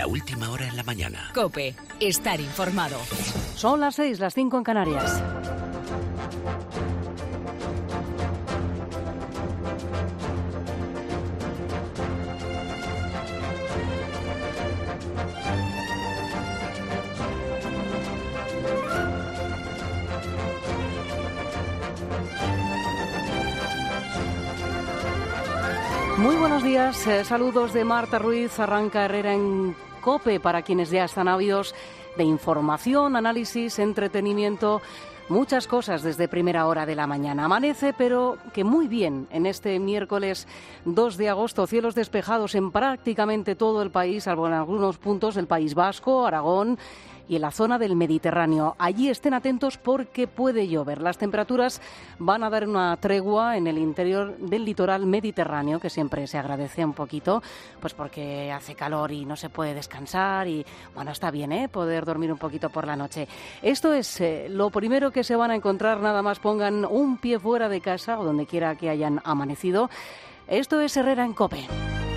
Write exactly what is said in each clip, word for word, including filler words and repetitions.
La última hora en la mañana. COPE. Estar informado. Son las seis, las cinco en Canarias. Muy buenos días, eh, saludos de Marta Ruiz. Arranca Herrera en COPE para quienes ya están ávidos de información, análisis, entretenimiento, muchas cosas desde primera hora de la mañana. Amanece, pero que muy bien, en este miércoles dos de agosto, cielos despejados en prácticamente todo el país, salvo en algunos puntos del País Vasco, Aragón y en la zona del Mediterráneo. Allí estén atentos porque puede llover. Las temperaturas van a dar una tregua en el interior del litoral mediterráneo, que siempre se agradece un poquito, pues porque hace calor y no se puede descansar y, bueno, está bien, ¿eh?, poder dormir un poquito por la noche. Esto es eh, lo primero que se van a encontrar, nada más pongan un pie fuera de casa o donde quiera que hayan amanecido. Esto es Herrera en COPE.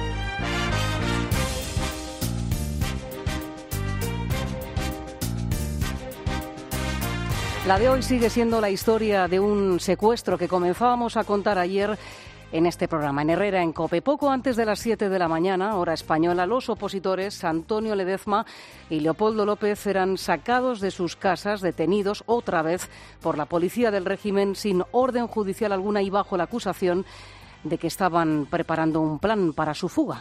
La de hoy sigue siendo la historia de un secuestro que comenzábamos a contar ayer en este programa, en Herrera en COPE. Poco antes de las siete de la mañana, hora española, los opositores Antonio Ledezma y Leopoldo López eran sacados de sus casas, detenidos otra vez por la policía del régimen sin orden judicial alguna y bajo la acusación de que estaban preparando un plan para su fuga.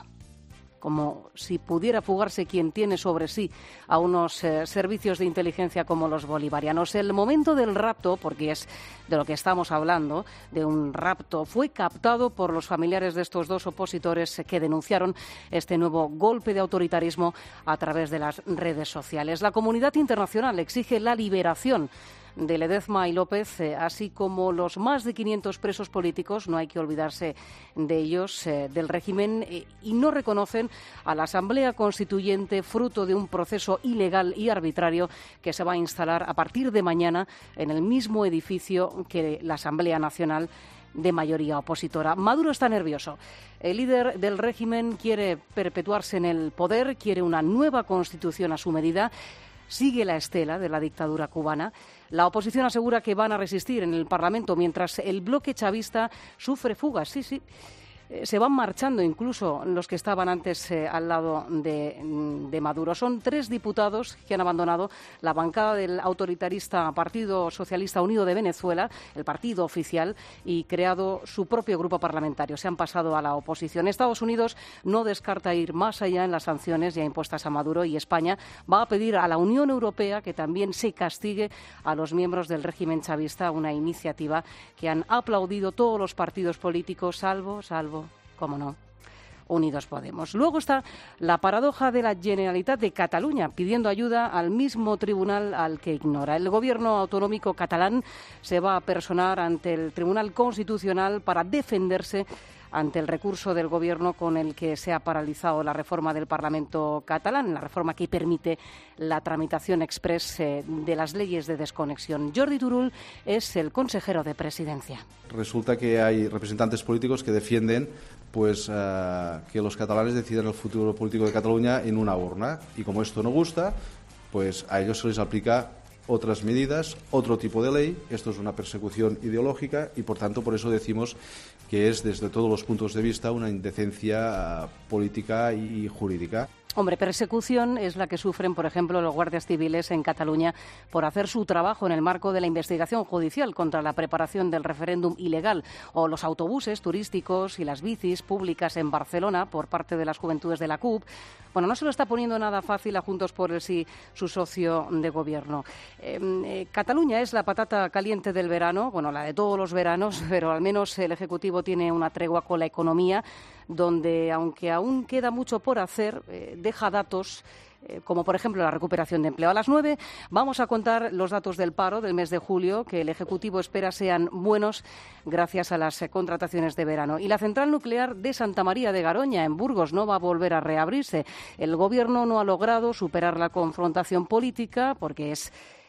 Como si pudiera fugarse quien tiene sobre sí a unos eh, servicios de inteligencia como los bolivarianos. El momento del rapto, porque es de lo que estamos hablando, de un rapto, fue captado por los familiares de estos dos opositores que denunciaron este nuevo golpe de autoritarismo a través de las redes sociales. La comunidad internacional exige la liberación de Ledezma y López, eh, así como los más de quinientos presos políticos, no hay que olvidarse de ellos, eh, del régimen, eh, y no reconocen a la Asamblea Constituyente, fruto de un proceso ilegal y arbitrario que se va a instalar a partir de mañana en el mismo edificio que la Asamblea Nacional de mayoría opositora. Maduro está nervioso. El líder del régimen quiere perpetuarse en el poder, quiere una nueva constitución a su medida. Sigue la estela de la dictadura cubana. La oposición asegura que van a resistir en el Parlamento mientras el bloque chavista sufre fugas. Sí, sí. Eh, se van marchando incluso los que estaban antes eh, al lado de, de Maduro. Son tres diputados que han abandonado la bancada del autoritarista Partido Socialista Unido de Venezuela, el partido oficial, y creado su propio grupo parlamentario. Se han pasado a la oposición. Estados Unidos no descarta ir más allá en las sanciones ya impuestas a Maduro, y España va a pedir a la Unión Europea que también se castigue a los miembros del régimen chavista, una iniciativa que han aplaudido todos los partidos políticos, salvo, salvo cómo no, Unidos Podemos. Luego está la paradoja de la Generalitat de Cataluña, pidiendo ayuda al mismo tribunal al que ignora. El gobierno autonómico catalán se va a personar ante el Tribunal Constitucional para defenderse ante el recurso del Gobierno con el que se ha paralizado la reforma del Parlamento catalán, la reforma que permite la tramitación express eh, de las leyes de desconexión. Jordi Turull es el consejero de Presidencia. Resulta que hay representantes políticos que defienden pues uh, que los catalanes decidan el futuro político de Cataluña en una urna, y como esto no gusta, pues a ellos se les aplica otras medidas, otro tipo de ley. Esto es una persecución ideológica y, por tanto, por eso decimos que es, desde todos los puntos de vista, una indecencia uh, política y jurídica. Hombre, persecución es la que sufren, por ejemplo, los guardias civiles en Cataluña por hacer su trabajo en el marco de la investigación judicial contra la preparación del referéndum ilegal, o los autobuses turísticos y las bicis públicas en Barcelona por parte de las juventudes de la C U P. Bueno, no se lo está poniendo nada fácil a Juntos por el Sí, su socio de gobierno. Eh, eh, Cataluña es la patata caliente del verano, bueno, la de todos los veranos, pero al menos el Ejecutivo tiene una tregua con la economía, donde, aunque aún queda mucho por hacer, eh, deja datos eh, como por ejemplo la recuperación de empleo. A las nueve vamos a contar los datos del paro del mes de julio, que el Ejecutivo espera sean buenos gracias a las eh, contrataciones de verano. Y la central nuclear de Santa María de Garoña, en Burgos, no va a volver a reabrirse. El Gobierno no ha logrado superar la confrontación política porque es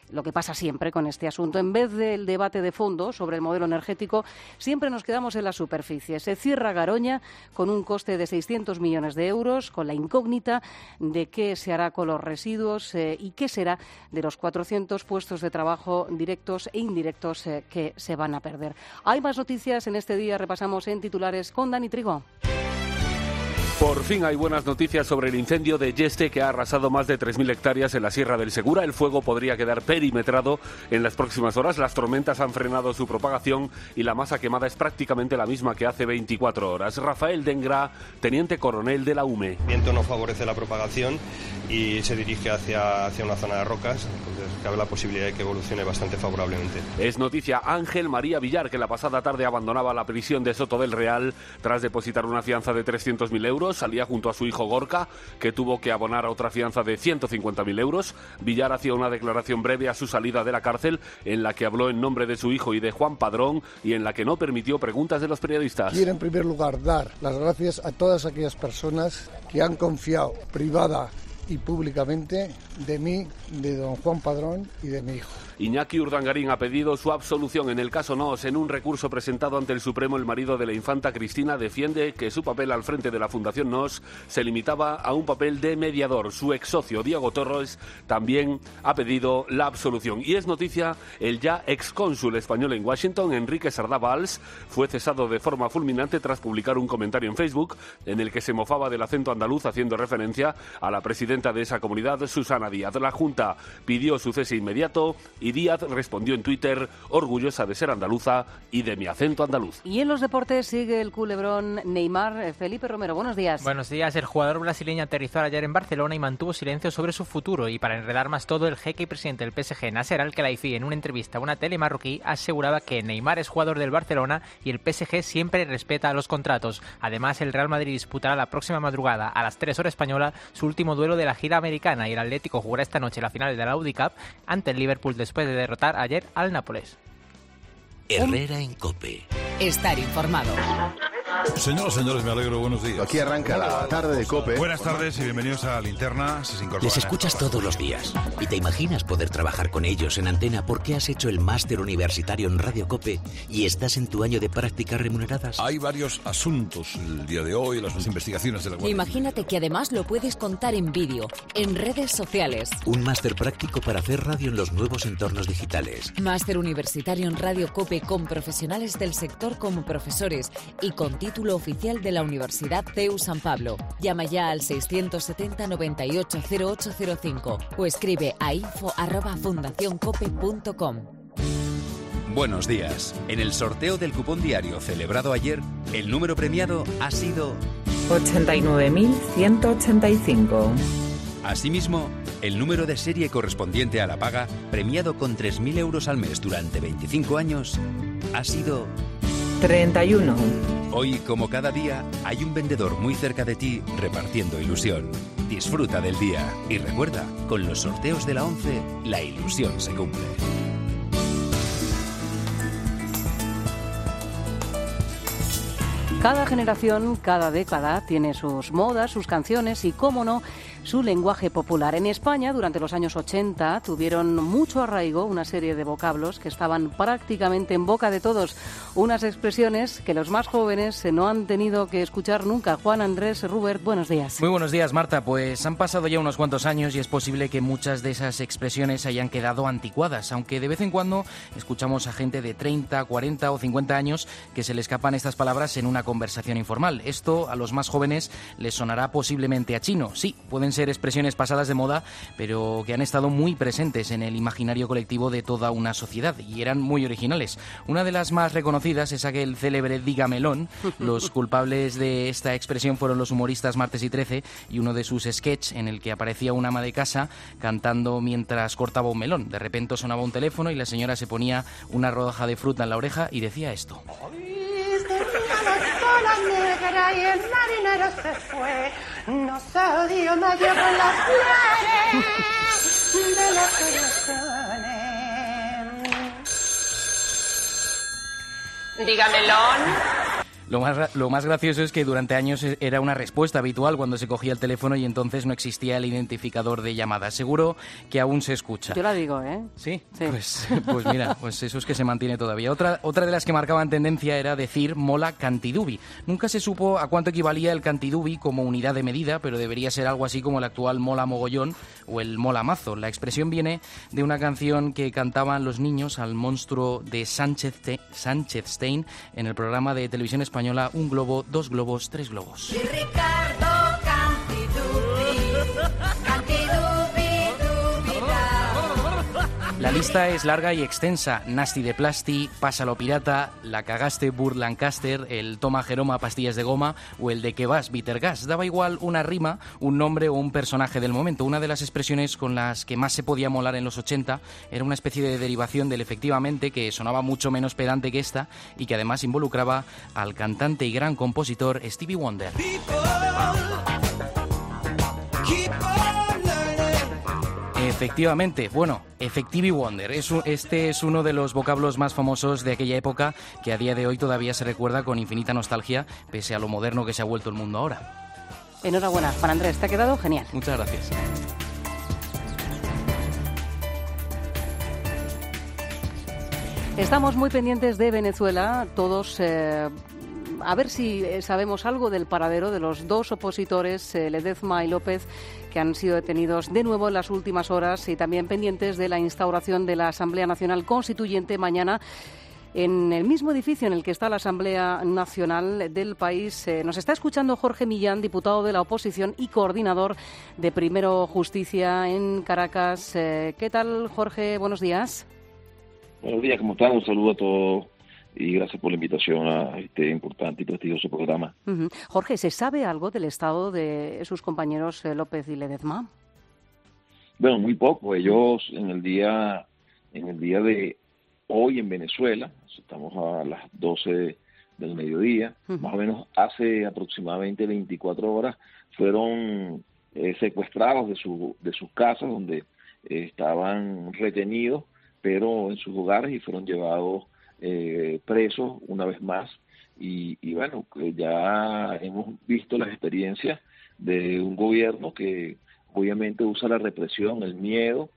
lo que pasa siempre con este asunto. En vez del debate de fondo sobre el modelo energético, siempre nos quedamos en la superficie. Se cierra Garoña con un coste de seiscientos millones de euros, con la incógnita de qué se hará con los residuos eh, y qué será de los cuatrocientos puestos de trabajo directos e indirectos eh, que se van a perder. Hay más noticias en este día, repasamos en titulares con Dani Trigo. Por fin hay buenas noticias sobre el incendio de Yeste que ha arrasado más de tres mil hectáreas en la Sierra del Segura. El fuego podría quedar perimetrado en las próximas horas. Las tormentas han frenado su propagación y la masa quemada es prácticamente la misma que hace veinticuatro horas. Rafael Dengra, teniente coronel de la U M E. El viento no favorece la propagación y se dirige hacia, hacia una zona de rocas, entonces cabe la posibilidad de que evolucione bastante favorablemente. Es noticia Ángel María Villar, que la pasada tarde abandonaba la prisión de Soto del Real tras depositar una fianza de trescientos mil euros. Salía junto a su hijo Gorka, que tuvo que abonar a otra fianza de ciento cincuenta mil euros. Villar hacía una declaración breve a su salida de la cárcel en la que habló en nombre de su hijo y de Juan Padrón y en la que no permitió preguntas de los periodistas. Quiero en primer lugar dar las gracias a todas aquellas personas que han confiado privada y públicamente de mí, de don Juan Padrón y de mi hijo. Iñaki Urdangarín ha pedido su absolución en el caso Noos. En un recurso presentado ante el Supremo, el marido de la infanta Cristina defiende que su papel al frente de la Fundación Noos se limitaba a un papel de mediador. Su ex socio Diego Torres también ha pedido la absolución. Y es noticia, el ya excónsul español en Washington, Enrique Sardá Valls, fue cesado de forma fulminante tras publicar un comentario en Facebook en el que se mofaba del acento andaluz, haciendo referencia a la presidenta de esa comunidad, Susana Díaz. La Junta pidió su cese inmediato y Díaz respondió en Twitter: orgullosa de ser andaluza y de mi acento andaluz. Y en los deportes sigue el culebrón Neymar. Felipe Romero, buenos días. Buenos días. El jugador brasileño aterrizó ayer en Barcelona y mantuvo silencio sobre su futuro. Y para enredar más todo, el jeque y presidente del P S G, Nasser Al-Khelaifi, en una entrevista a una tele marroquí, aseguraba que Neymar es jugador del Barcelona y el P S G siempre respeta los contratos. Además, el Real Madrid disputará la próxima madrugada a las tres horas española su último duelo de la gira americana y el Atlético jugará esta noche la final de la Audi Cup ante el Liverpool después de derrotar ayer al Nápoles. Herrera en COPE. Estar informado. Señoras, señores, me alegro, buenos días. Aquí arranca la tarde de COPE. Buenas tardes y bienvenidos a Linterna. Si se incorporan. Les escuchas todos los días y te imaginas poder trabajar con ellos en antena porque has hecho el máster universitario en Radio COPE y estás en tu año de prácticas remuneradas. Hay varios asuntos el día de hoy, las investigaciones de la Guardia. Imagínate que además lo puedes contar en vídeo, en redes sociales. Un máster práctico para hacer radio en los nuevos entornos digitales. Máster universitario en Radio COPE con profesionales del sector como profesores y con título oficial de la Universidad C E U San Pablo. Llama ya al seiscientos setenta noventa y ocho cero ocho cero cinco o escribe a info arroba fundacioncope punto com. Buenos días. En el sorteo del cupón diario celebrado ayer, el número premiado ha sido ochenta y nueve mil ciento ochenta y cinco. Asimismo, el número de serie correspondiente a la paga, premiado con tres mil euros al mes durante veinticinco años, ha sido treinta y uno. Hoy, como cada día, hay un vendedor muy cerca de ti repartiendo ilusión. Disfruta del día y recuerda, con los sorteos de la ONCE, la ilusión se cumple. Cada generación, cada década tiene sus modas, sus canciones y, cómo no, su lenguaje popular. En España, durante los años ochenta, tuvieron mucho arraigo una serie de vocablos que estaban prácticamente en boca de todos. Unas expresiones que los más jóvenes no han tenido que escuchar nunca. Juan Andrés Rubert, buenos días. Muy buenos días, Marta. Pues han pasado ya unos cuantos años y es posible que muchas de esas expresiones hayan quedado anticuadas, aunque de vez en cuando escuchamos a gente de treinta, cuarenta o cincuenta años que se le escapan estas palabras en una conversación informal. Esto a los más jóvenes les sonará posiblemente a chino. Sí, pueden ser expresiones pasadas de moda, pero que han estado muy presentes en el imaginario colectivo de toda una sociedad y eran muy originales. Una de las más reconocidas es aquel célebre dígamelón. Los culpables de esta expresión fueron los humoristas Martes y Trece y uno de sus sketches en el que aparecía una ama de casa cantando mientras cortaba un melón. De repente sonaba un teléfono y la señora se ponía una rodaja de fruta en la oreja y decía esto. Negra y el marinero se fue, no se odió nadie con las flores de las ilusiones. Dígamelón. Lo más, lo más gracioso es que durante años era una respuesta habitual cuando se cogía el teléfono y entonces no existía el identificador de llamadas. Seguro que aún se escucha. Yo la digo, ¿eh? ¿Sí? Sí. Pues, pues mira, pues eso es que se mantiene todavía. Otra, otra de las que marcaban tendencia era decir mola cantidubi. Nunca se supo a cuánto equivalía el cantidubi como unidad de medida, pero debería ser algo así como el actual mola mogollón o el mola mazo. La expresión viene de una canción que cantaban los niños al monstruo de Sánchez, Te- Sánchez Stein en el programa de televisión española Un globo, dos globos, tres globos. Ricardo Cantidubi, Cantidubi, dubi, da. La lista es larga y extensa. Nasty de Plasti, Pásalo Pirata, La Cagaste Burt Lancaster, el Toma Jeroma Pastillas de Goma o el de Que vas Bitter Gas. Daba igual una rima, un nombre o un personaje del momento. Una de las expresiones con las que más se podía molar en los ochenta era una especie de derivación del efectivamente, que sonaba mucho menos pedante que esta y que además involucraba al cantante y gran compositor Stevie Wonder. Efectivamente, bueno, Effectively Wonder. Es un, este es uno de los vocablos más famosos de aquella época que a día de hoy todavía se recuerda con infinita nostalgia, pese a lo moderno que se ha vuelto el mundo ahora. Enhorabuena, Juan Andrés, te ha quedado genial. Muchas gracias. Estamos muy pendientes de Venezuela, todos... Eh, a ver si sabemos algo del paradero de los dos opositores, eh, Ledezma y López, que han sido detenidos de nuevo en las últimas horas, y también pendientes de la instauración de la Asamblea Nacional Constituyente mañana en el mismo edificio en el que está la Asamblea Nacional del país. Eh, nos está escuchando Jorge Millán, diputado de la oposición y coordinador de Primero Justicia en Caracas. Eh, ¿Qué tal, Jorge? Buenos días. Buenos días, ¿cómo están? Un saludo a todos y gracias por la invitación a este importante y prestigioso programa. Uh-huh. Jorge, ¿se sabe algo del estado de sus compañeros eh, López y Ledezma? Bueno, muy poco. Ellos en el día en el día de hoy en Venezuela, estamos a las doce del mediodía, uh-huh. más o menos hace aproximadamente veinticuatro horas, fueron eh, secuestrados de, su, de sus casas donde eh, estaban retenidos, pero en sus hogares, y fueron llevados eh, presos una vez más. Y, y bueno, ya hemos visto las experiencias de un gobierno que obviamente usa la represión, el miedo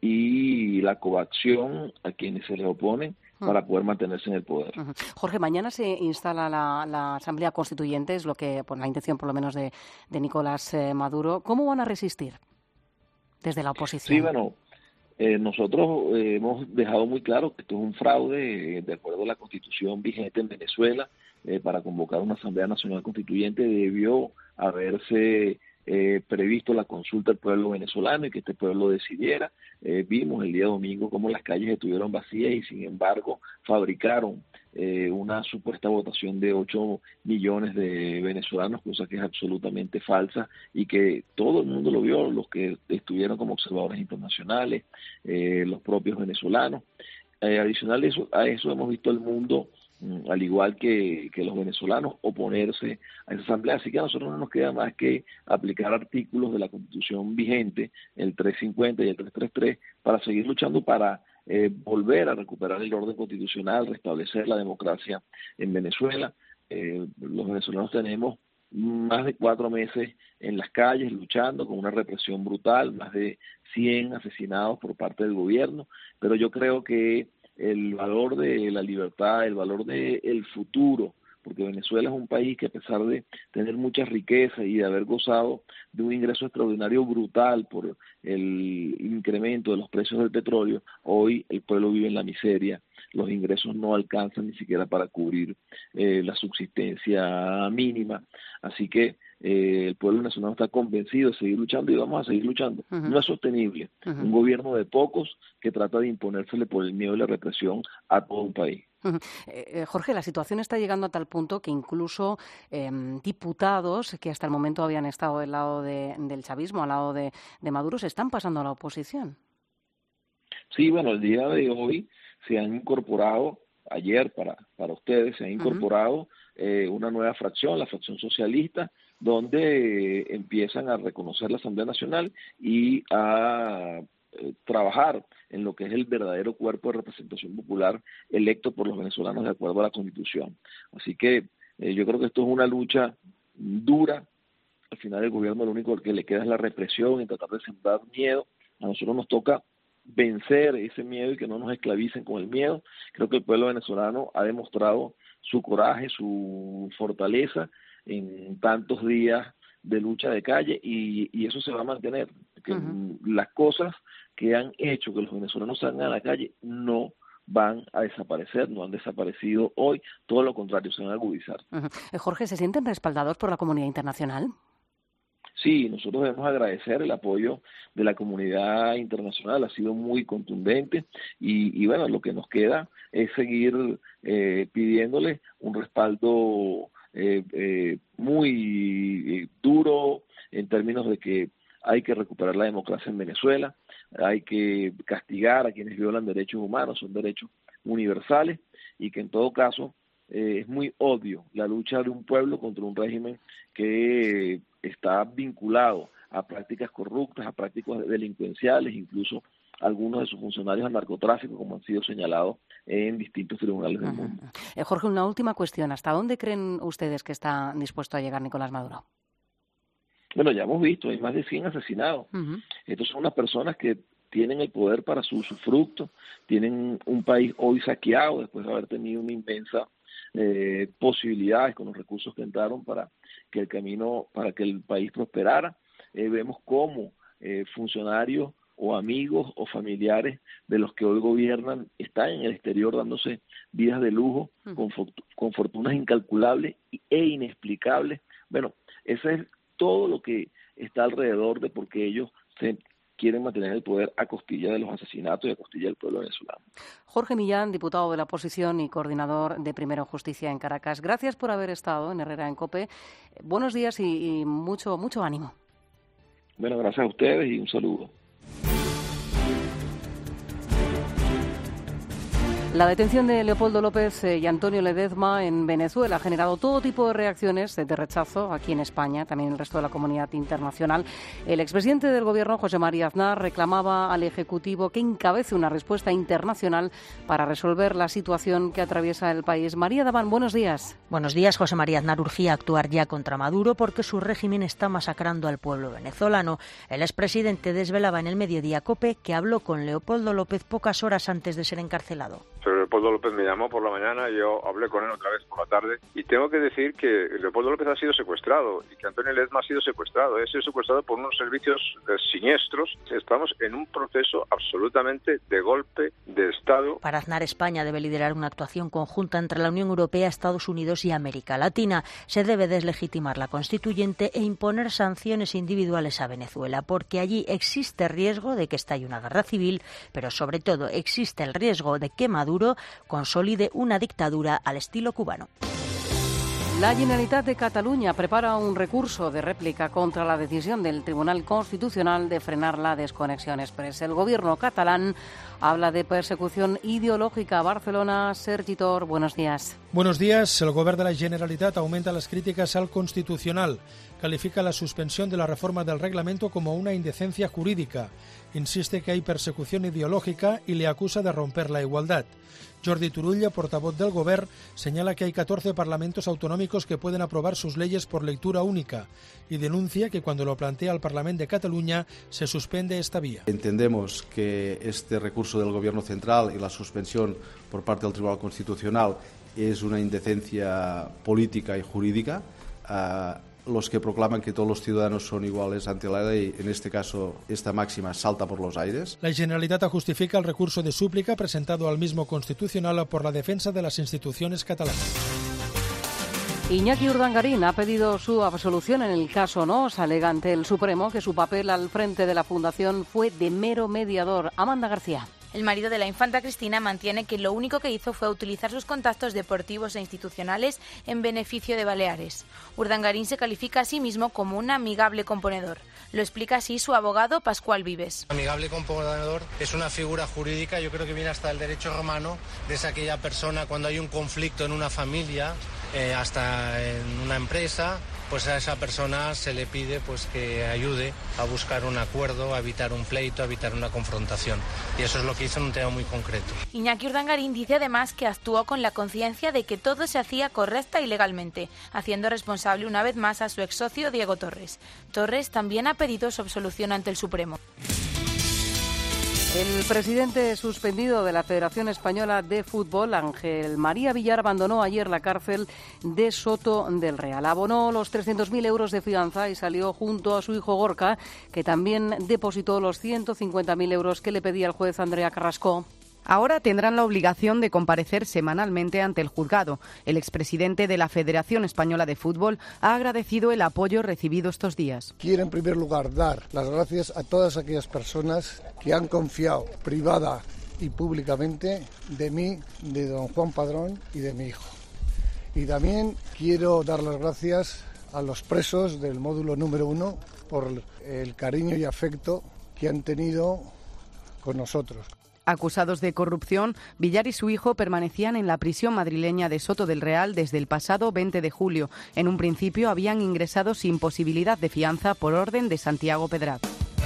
y la coacción a quienes se les oponen uh-huh. para poder mantenerse en el poder. Uh-huh. Jorge, mañana se instala la, la Asamblea Constituyente, es lo que, por la intención por lo menos de, de Nicolás eh, Maduro. ¿Cómo van a resistir desde la oposición? Sí, bueno, Eh, nosotros eh, hemos dejado muy claro que esto es un fraude, eh, de acuerdo a la Constitución vigente en Venezuela. Eh, para convocar una Asamblea Nacional Constituyente debió haberse eh, previsto la consulta del pueblo venezolano y que este pueblo decidiera. Eh, vimos el día domingo cómo las calles estuvieron vacías y sin embargo fabricaron eh, una supuesta votación de ocho millones de venezolanos, cosa que es absolutamente falsa y que todo el mundo lo vio, los que estuvieron como observadores internacionales, eh, los propios venezolanos. Eh, adicional a eso, a eso hemos visto el mundo, mm, al igual que, que los venezolanos, oponerse a esa asamblea. Así que a nosotros no nos queda más que aplicar artículos de la Constitución vigente, el trescientos cincuenta y el trescientos treinta y tres, para seguir luchando para eh, volver a recuperar el orden constitucional, restablecer la democracia en Venezuela. Eh, los venezolanos tenemos más de cuatro meses en las calles luchando con una represión brutal, más de cien asesinados por parte del gobierno, pero yo creo que el valor de la libertad, el valor del futuro, porque Venezuela es un país que a pesar de tener mucha riqueza y de haber gozado de un ingreso extraordinario brutal por el incremento de los precios del petróleo, hoy el pueblo vive en la miseria, los ingresos no alcanzan ni siquiera para cubrir eh, la subsistencia mínima, así que eh, el pueblo venezolano está convencido de seguir luchando y vamos a seguir luchando. Uh-huh. No es sostenible uh-huh. un gobierno de pocos que trata de imponérsele por el miedo y la represión a todo un país. Uh-huh. Eh, Jorge, la situación está llegando a tal punto que incluso eh, diputados que hasta el momento habían estado del lado de, del chavismo, al lado de, de Maduro, se están pasando a la oposición. Sí, bueno, el día de hoy se han incorporado, ayer para, para ustedes, se ha incorporado uh-huh. eh, una nueva fracción, la fracción socialista, donde eh, empiezan a reconocer la Asamblea Nacional y a eh, trabajar en lo que es el verdadero cuerpo de representación popular electo por los venezolanos de acuerdo a la Constitución. Así que Eh, yo creo que esto es una lucha dura. Al final el gobierno lo único que le queda es la represión y tratar de sembrar miedo. A nosotros nos toca vencer ese miedo y que no nos esclavicen con el miedo. Creo que el pueblo venezolano ha demostrado su coraje, su fortaleza en tantos días de lucha de calle y, y eso se va a mantener. Que uh-huh. Las cosas que han hecho que los venezolanos salgan a la calle no van a desaparecer, no han desaparecido hoy, todo lo contrario, se van a agudizar. Uh-huh. Jorge, ¿se sienten respaldados por la comunidad internacional? Sí, nosotros debemos agradecer el apoyo de la comunidad internacional, ha sido muy contundente y, y bueno, lo que nos queda es seguir eh, pidiéndole un respaldo eh, eh, muy eh, duro en términos de que hay que recuperar la democracia en Venezuela, hay que castigar a quienes violan derechos humanos, son derechos universales y que en todo caso eh, es muy obvio la lucha de un pueblo contra un régimen que eh, está vinculado a prácticas corruptas, a prácticas delincuenciales, incluso algunos de sus funcionarios al narcotráfico, como han sido señalados en distintos tribunales del mundo. Eh, Jorge, una última cuestión. ¿Hasta dónde creen ustedes que está dispuesto a llegar Nicolás Maduro? Bueno, ya hemos visto, hay más de cien asesinados. Uh-huh. Estos son unas personas que tienen el poder para su usufructo, tienen un país hoy saqueado después de haber tenido una inmensa eh, posibilidades con los recursos que entraron para que el camino, para que el país prosperara. Eh, vemos cómo eh, funcionarios o amigos o familiares de los que hoy gobiernan están en el exterior dándose vidas de lujo uh-huh. con, con fortunas incalculables e inexplicables. Bueno, ese es todo lo que está alrededor de por qué ellos se quieren mantener el poder a costilla de los asesinatos y a costilla del pueblo venezolano. Jorge Millán, diputado de la oposición y coordinador de Primero Justicia en Caracas. Gracias por haber estado en Herrera en COPE. Buenos días y, y mucho, mucho ánimo. Bueno, gracias a ustedes y un saludo. La detención de Leopoldo López y Antonio Ledezma en Venezuela ha generado todo tipo de reacciones de rechazo aquí en España, también en el resto de la comunidad internacional. El expresidente del Gobierno, José María Aznar, reclamaba al Ejecutivo que encabece una respuesta internacional para resolver la situación que atraviesa el país. María Daván, buenos días. Buenos días. José María Aznar urgía actuar ya contra Maduro porque su régimen está masacrando al pueblo venezolano. El expresidente desvelaba en el mediodía COPE que habló con Leopoldo López pocas horas antes de ser encarcelado. Leopoldo López me llamó por la mañana, yo hablé con él otra vez por la tarde y tengo que decir que Leopoldo López ha sido secuestrado y que Antonio Ledezma ha sido secuestrado. Ha sido secuestrado por unos servicios eh, siniestros. Estamos en un proceso absolutamente de golpe de Estado. Para Aznar, España debe liderar una actuación conjunta entre la Unión Europea, Estados Unidos y América Latina. Se debe deslegitimar la constituyente e imponer sanciones individuales a Venezuela, porque allí existe riesgo de que estalle una guerra civil, pero sobre todo existe el riesgo de que Maduro consolide una dictadura al estilo cubano. La Generalitat de Cataluña prepara un recurso de réplica contra la decisión del Tribunal Constitucional de frenar la desconexión express. El gobierno catalán habla de persecución ideológica. Barcelona, Sergi Tor, buenos días. Buenos días. El Govern de la Generalitat aumenta las críticas al Constitucional. Califica la suspensión de la reforma del reglamento como una indecencia jurídica. Insiste que hay persecución ideológica y le acusa de romper la igualdad. Jordi Turull, portavoz del Govern, señala que hay catorce parlamentos autonómicos que pueden aprobar sus leyes por lectura única y denuncia que cuando lo plantea el Parlamento de Cataluña se suspende esta vía. Entendemos que este recurso del Gobierno central y la suspensión por parte del Tribunal Constitucional es una indecencia política y jurídica. Uh, los que proclaman que todos los ciudadanos son iguales ante la ley, en este caso esta máxima salta por los aires. La Generalitat justifica el recurso de súplica presentado al mismo Constitucional por la defensa de las instituciones catalanas. Iñaki Urdangarín ha pedido su absolución en el caso Nos, alega ante el Supremo que su papel al frente de la Fundación fue de mero mediador. Amanda García. El marido de la infanta Cristina mantiene que lo único que hizo fue utilizar sus contactos deportivos e institucionales en beneficio de Baleares. Urdangarín se califica a sí mismo como un amigable componedor. Lo explica así su abogado Pascual Vives. Amigable componedor es una figura jurídica, yo creo que viene hasta el derecho romano, de esa aquella persona cuando hay un conflicto en una familia, eh, hasta en una empresa, pues a esa persona se le pide pues que ayude a buscar un acuerdo, a evitar un pleito, a evitar una confrontación. Y eso es lo que hizo en un tema muy concreto. Iñaki Urdangarín dice además que actuó con la conciencia de que todo se hacía correcta y legalmente, haciendo responsable una vez más a su ex socio Diego Torres. Torres también ha pedido su absolución ante el Supremo. El presidente suspendido de la Federación Española de Fútbol, Ángel María Villar, abandonó ayer la cárcel de Soto del Real. Abonó los trescientos mil euros de fianza y salió junto a su hijo Gorka, que también depositó los ciento cincuenta mil euros que le pedía el juez Andrea Carrasco. Ahora tendrán la obligación de comparecer semanalmente ante el juzgado. El expresidente de la Federación Española de Fútbol ha agradecido el apoyo recibido estos días. Quiero en primer lugar dar las gracias a todas aquellas personas que han confiado privada y públicamente de mí, de don Juan Padrón y de mi hijo. Y también quiero dar las gracias a los presos del módulo número uno por el cariño y afecto que han tenido con nosotros. Acusados de corrupción, Villar y su hijo permanecían en la prisión madrileña de Soto del Real desde el pasado veinte de julio. En un principio habían ingresado sin posibilidad de fianza por orden de Santiago Pedraz.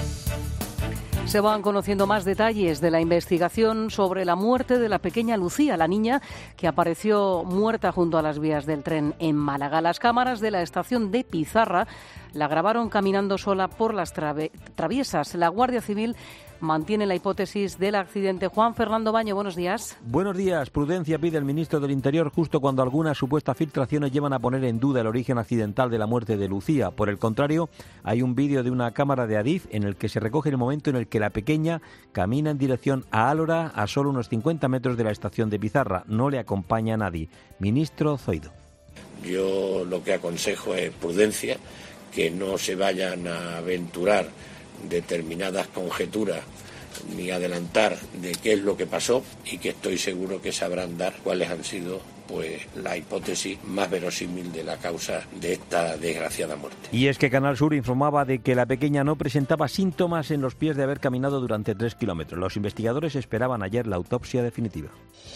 Se van conociendo más detalles de la investigación sobre la muerte de la pequeña Lucía, la niña que apareció muerta junto a las vías del tren en Málaga. Las cámaras de la estación de Pizarra la grabaron caminando sola por las trave- traviesas. La Guardia Civil mantiene la hipótesis del accidente. Juan Fernando Baño, buenos días. Buenos días. Prudencia pide el ministro del Interior justo cuando algunas supuestas filtraciones llevan a poner en duda el origen accidental de la muerte de Lucía. Por el contrario, hay un vídeo de una cámara de Adif en el que se recoge el momento en el que la pequeña camina en dirección a Álora, a solo unos cincuenta metros de la estación de Pizarra. No le acompaña nadie. Ministro Zoido. Yo lo que aconsejo es prudencia, que no se vayan a aventurar determinadas conjeturas ni adelantar de qué es lo que pasó, y que estoy seguro que sabrán dar cuáles han sido pues la hipótesis más verosímil de la causa de esta desgraciada muerte. Y es que Canal Sur informaba de que la pequeña no presentaba síntomas en los pies de haber caminado durante tres kilómetros. Los investigadores esperaban ayer la autopsia definitiva.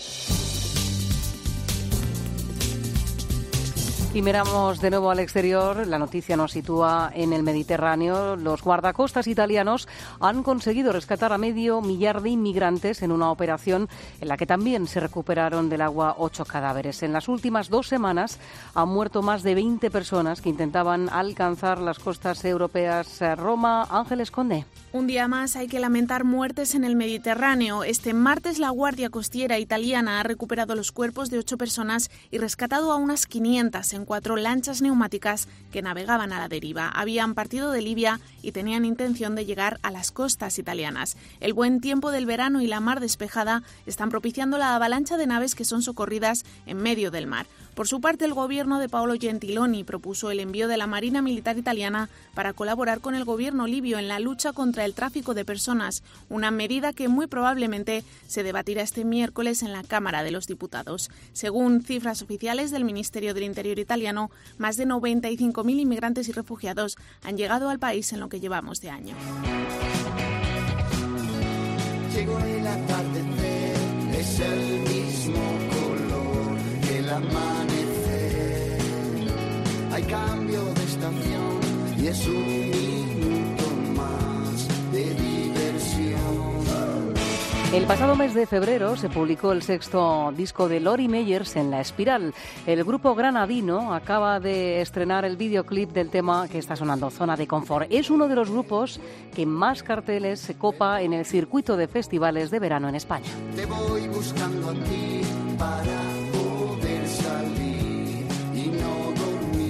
Y miramos de nuevo al exterior. La noticia nos sitúa en el Mediterráneo. Los guardacostas italianos han conseguido rescatar a medio millar de inmigrantes en una operación en la que también se recuperaron del agua ocho cadáveres. En las últimas dos semanas han muerto más de veinte personas que intentaban alcanzar las costas europeas. Roma, Ángeles Conde. Un día más hay que lamentar muertes en el Mediterráneo. Este martes la Guardia Costiera italiana ha recuperado los cuerpos de ocho personas y rescatado a unas quinientas en cuatro lanchas neumáticas que navegaban a la deriva. Habían partido de Libia y tenían intención de llegar a las costas italianas. El buen tiempo del verano y la mar despejada están propiciando la avalancha de naves que son socorridas en medio del mar. Por su parte, el gobierno de Paolo Gentiloni propuso el envío de la Marina Militar italiana para colaborar con el gobierno libio en la lucha contra el tráfico de personas, una medida que muy probablemente se debatirá este miércoles en la Cámara de los Diputados. Según cifras oficiales del Ministerio del Interior italiano, más de noventa y cinco mil inmigrantes y refugiados han llegado al país en lo que llevamos de año. Llegó el atardecer, es el mismo color que el amanecer. Hay cambio de estación y es un minuto más de diversión. El pasado mes de febrero se publicó el sexto disco de Lori Meyers, En la Espiral. El grupo granadino acaba de estrenar el videoclip del tema que está sonando, Zona de Confort. Es uno de los grupos que más carteles se copa en el circuito de festivales de verano en España. Te voy buscando a ti para poder salir y no dormir.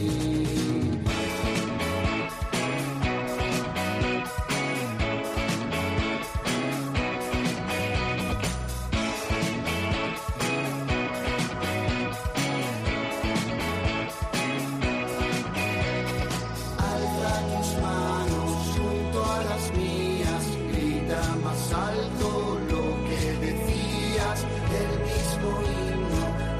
Alza tus manos junto a las mías, grita más alto lo que decías, el mismo himno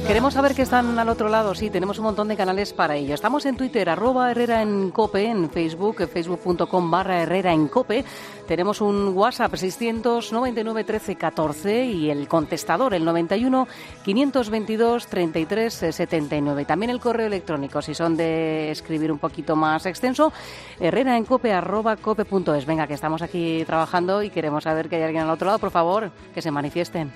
Queremos saber que están al otro lado, sí, tenemos un montón de canales para ello. Estamos en Twitter, arroba Herrera en Cope, en Facebook, facebook punto com barra Herrera en Cope. Tenemos un WhatsApp seiscientos noventa y nueve trece catorce y el contestador, el noventa y uno quinientos veintidós treinta y tres setenta y nueve. También el correo electrónico, si son de escribir un poquito más extenso, herreraencope arroba cope punto es. Venga, que estamos aquí trabajando y queremos saber que hay alguien al otro lado, por favor, que se manifiesten.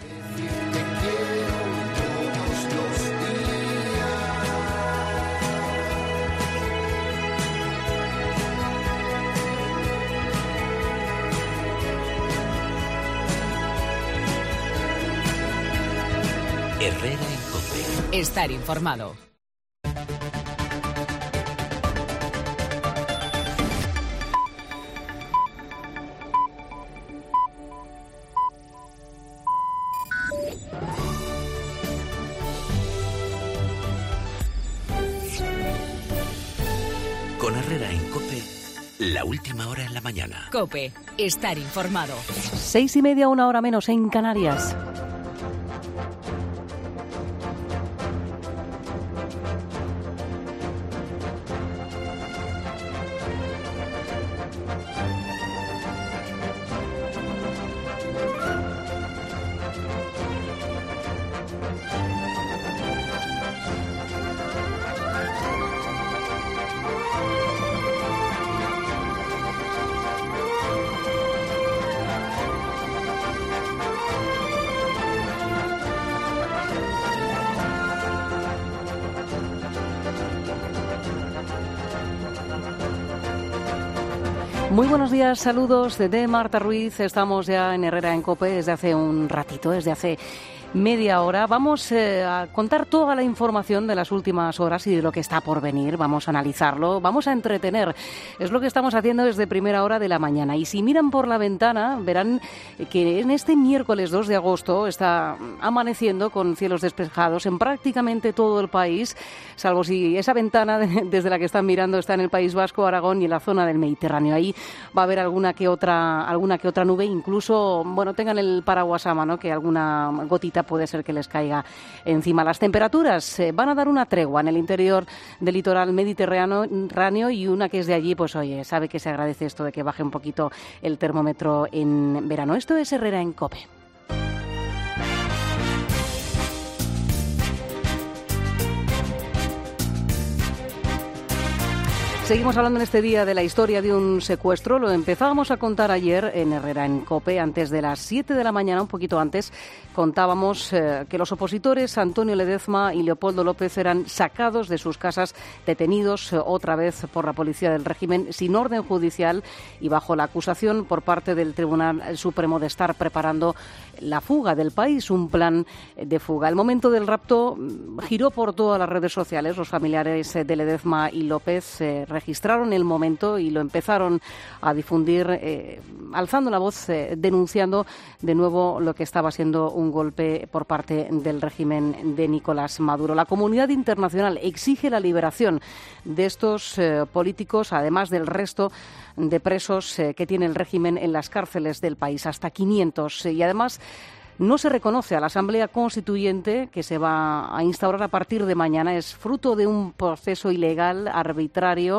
Herrera en Cope. Estar informado. Con Herrera en Cope, la última hora en la mañana. Cope, estar informado. Seis y media, una hora menos en Canarias. Muy buenos días, saludos de Marta Ruiz. Estamos ya en Herrera en Cope desde hace un ratito, desde hace media hora. Vamos eh, a contar toda la información de las últimas horas y de lo que está por venir. Vamos a analizarlo, vamos a entretener. Es lo que estamos haciendo desde primera hora de la mañana. Y si miran por la ventana, verán que en este miércoles dos de agosto está amaneciendo con cielos despejados en prácticamente todo el país, salvo si esa ventana de, desde la que están mirando está en el País Vasco, Aragón y en la zona del Mediterráneo. Ahí va a haber alguna que otra, alguna que otra nube, incluso, bueno, tengan el paraguas a mano, que alguna gotita puede ser que les caiga encima. Las temperaturas eh, van a dar una tregua en el interior del litoral mediterráneo y una que es de allí, pues oye, sabe que se agradece esto de que baje un poquito el termómetro en verano. Esto es Herrera en Cope. Seguimos hablando en este día de la historia de un secuestro. Lo empezábamos a contar ayer en Herrera en Cope. Antes de las siete de la mañana, un poquito antes, contábamos eh, que los opositores Antonio Ledezma y Leopoldo López eran sacados de sus casas, detenidos eh, otra vez por la policía del régimen sin orden judicial y bajo la acusación por parte del Tribunal Supremo de estar preparando la fuga del país, un plan de fuga. El momento del rapto giró por todas las redes sociales. Los familiares de Ledezma y López eh, registraron el momento y lo empezaron a difundir, eh, alzando la voz, eh, denunciando de nuevo lo que estaba siendo un golpe por parte del régimen de Nicolás Maduro. La comunidad internacional exige la liberación de estos eh, políticos, además del resto de presos eh, que tiene el régimen en las cárceles del país, hasta quinientos. Y además no se reconoce a la Asamblea Constituyente que se va a instaurar a partir de mañana. Es fruto de un proceso ilegal, arbitrario.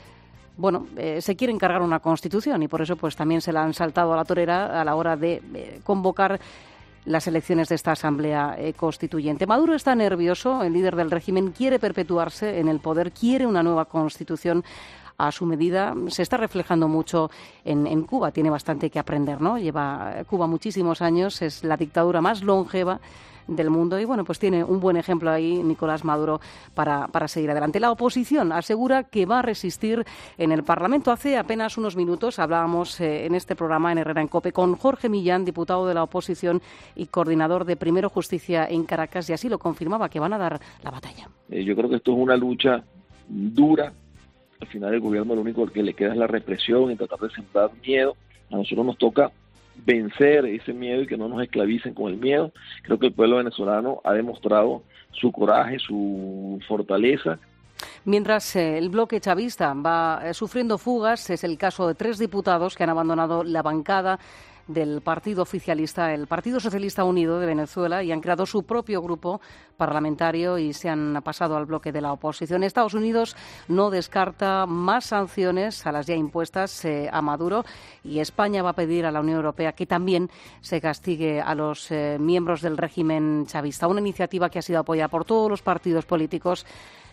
Bueno, eh, se quiere encargar una Constitución y por eso pues también se la han saltado a la torera a la hora de eh, convocar las elecciones de esta Asamblea eh, Constituyente. Maduro está nervioso, el líder del régimen quiere perpetuarse en el poder, quiere una nueva Constitución a su medida. Se está reflejando mucho en, en Cuba, tiene bastante que aprender, ¿no? Lleva Cuba muchísimos años, es la dictadura más longeva del mundo y bueno, pues tiene un buen ejemplo ahí Nicolás Maduro para, para seguir adelante. La oposición asegura que va a resistir en el Parlamento. Hace apenas unos minutos hablábamos eh, en este programa en Herrera en Cope con Jorge Millán, diputado de la oposición y coordinador de Primero Justicia en Caracas, y así lo confirmaba, que van a dar la batalla. Eh, yo creo que esto es una lucha dura. Al final el gobierno lo único que le queda es la represión y tratar de sembrar miedo. A nosotros nos toca vencer ese miedo y que no nos esclavicen con el miedo. Creo que el pueblo venezolano ha demostrado su coraje, su fortaleza. Mientras eh, el bloque chavista va eh, sufriendo fugas, es el caso de tres diputados que han abandonado la bancada del partido oficialista, el Partido Socialista Unido de Venezuela, y han creado su propio grupo parlamentario y se han pasado al bloque de la oposición. Estados Unidos no descarta más sanciones a las ya impuestas eh, a Maduro, y España va a pedir a la Unión Europea que también se castigue a los eh, miembros del régimen chavista. Una iniciativa que ha sido apoyada por todos los partidos políticos,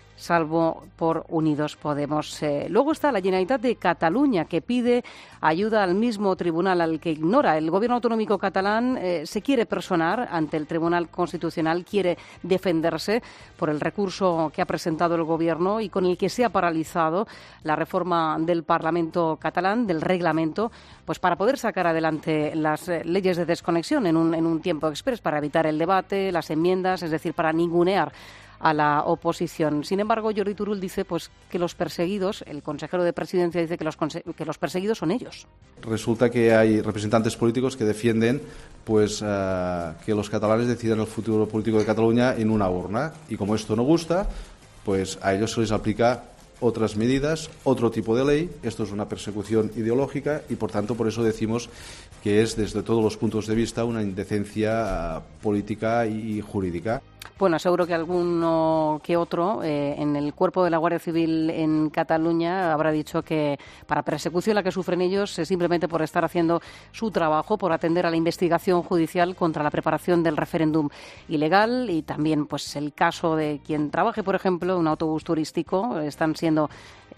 salvo por Unidos Podemos. Eh, luego está la Generalitat de Cataluña, que pide ayuda al mismo tribunal al que ignora. El Gobierno autonómico catalán eh, se quiere personar ante el Tribunal Constitucional, quiere defenderse por el recurso que ha presentado el Gobierno y con el que se ha paralizado la reforma del Parlamento catalán, del reglamento, pues para poder sacar adelante las eh, leyes de desconexión en un, en un tiempo exprés, para evitar el debate, las enmiendas, es decir, para ningunear a la oposición. Sin embargo, Jordi Turull dice pues que los perseguidos, el consejero de Presidencia dice que los, que los perseguidos son ellos. Resulta que hay representantes políticos que defienden pues uh, que los catalanes decidan el futuro político de Cataluña en una urna, y como esto no gusta, pues a ellos se les aplica otras medidas, otro tipo de ley. Esto es una persecución ideológica y, por tanto, por eso decimos que es, desde todos los puntos de vista, una indecencia uh, política y jurídica. Bueno, seguro que alguno que otro eh, en el cuerpo de la Guardia Civil en Cataluña habrá dicho que para persecución la que sufren ellos es simplemente por estar haciendo su trabajo, por atender a la investigación judicial contra la preparación del referéndum ilegal, y también pues el caso de quien trabaje, por ejemplo, en un autobús turístico. Están siendo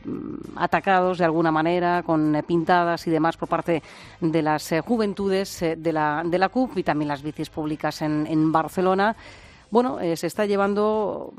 atacados de alguna manera con eh, pintadas y demás por parte de las eh, juventudes eh, de la de la C U P, y también las bicis públicas en, en Barcelona. Bueno, eh, se está llevando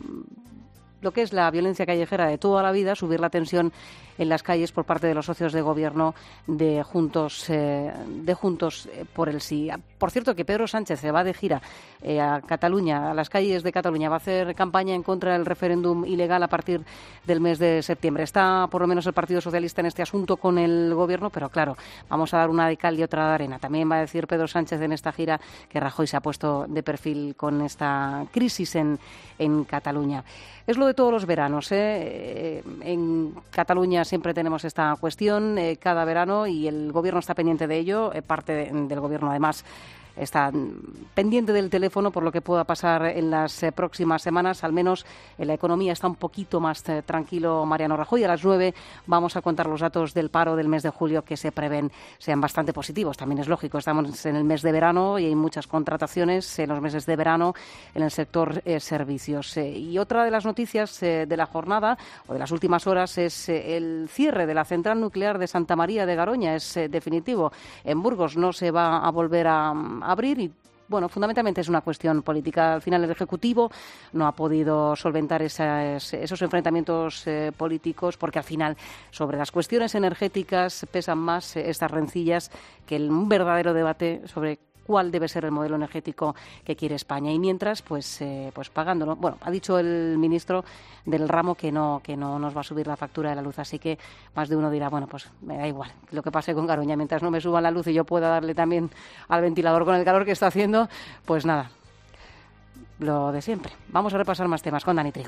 lo que es la violencia callejera de toda la vida, subir la tensión en las calles por parte de los socios de gobierno de Juntos eh, de Juntos por el Sí. Por cierto, que Pedro Sánchez se va de gira eh, a Cataluña, a las calles de Cataluña, va a hacer campaña en contra del referéndum ilegal a partir del mes de septiembre. Está, por lo menos, el Partido Socialista en este asunto con el gobierno, pero claro, vamos a dar una de cal y otra de arena. También va a decir Pedro Sánchez en esta gira que Rajoy se ha puesto de perfil con esta crisis en, en Cataluña. Es lo de todos los veranos, ¿eh? En Cataluña siempre tenemos esta cuestión eh, cada verano, y el Gobierno está pendiente de ello. Eh, parte de, del Gobierno, además, está pendiente del teléfono por lo que pueda pasar en las eh, próximas semanas. Al menos en la economía está un poquito más eh, tranquilo Mariano Rajoy. A las nueve vamos a contar los datos del paro del mes de julio, que se prevén sean bastante positivos. También es lógico, estamos en el mes de verano y hay muchas contrataciones en los meses de verano en el sector eh, servicios. Eh, y otra de las noticias eh, de la jornada o de las últimas horas es eh, el cierre de la central nuclear de Santa María de Garoña. Es eh, definitivo. En Burgos no se va a volver a abrir, y bueno, fundamentalmente es una cuestión política. Al final el Ejecutivo no ha podido solventar esas, esos enfrentamientos eh, políticos, porque al final sobre las cuestiones energéticas pesan más eh, estas rencillas que el, un verdadero debate sobre cuál debe ser el modelo energético que quiere España. Y mientras, pues eh, pues pagándolo. Bueno, ha dicho el ministro del ramo que no que no nos va a subir la factura de la luz, así que más de uno dirá, bueno, pues me da igual lo que pase con Garoña, mientras no me suban la luz y yo pueda darle también al ventilador con el calor que está haciendo, pues nada, lo de siempre. Vamos a repasar más temas con Dani Trigo.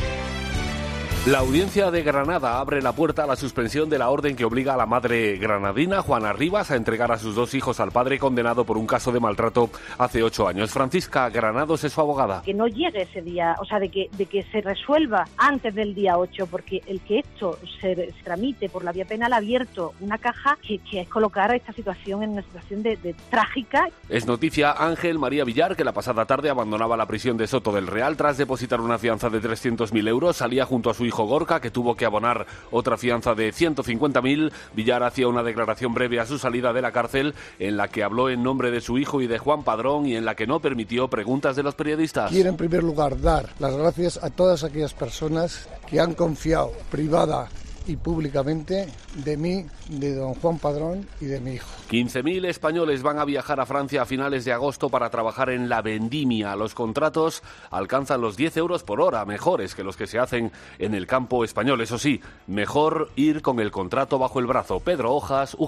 La audiencia de Granada abre la puerta a la suspensión de la orden que obliga a la madre granadina, Juana Rivas, a entregar a sus dos hijos al padre condenado por un caso de maltrato hace ocho años. Francisca Granados es su abogada. Que no llegue ese día, o sea, de que, de que se resuelva antes del día ocho, porque el que esto se, se tramite por la vía penal ha abierto una caja que, que es colocar a esta situación en una situación de, de trágica. Es noticia Ángel María Villar, que la pasada tarde abandonaba la prisión de Soto del Real tras depositar una fianza de trescientos mil euros. Salía junto a su hijo Gorka, que tuvo que abonar otra fianza de ciento cincuenta mil. Villar hacía una declaración breve a su salida de la cárcel en la que habló en nombre de su hijo y de Juan Padrón, y en la que no permitió preguntas de los periodistas. Quiero en primer lugar dar las gracias a todas aquellas personas que han confiado privada y públicamente de mí, de don Juan Padrón y de mi hijo. quince mil españoles van a viajar a Francia a finales de agosto para trabajar en la vendimia. Los contratos alcanzan los diez euros por hora, mejores que los que se hacen en el campo español. Eso sí, mejor ir con el contrato bajo el brazo. Pedro Hojas, U G T.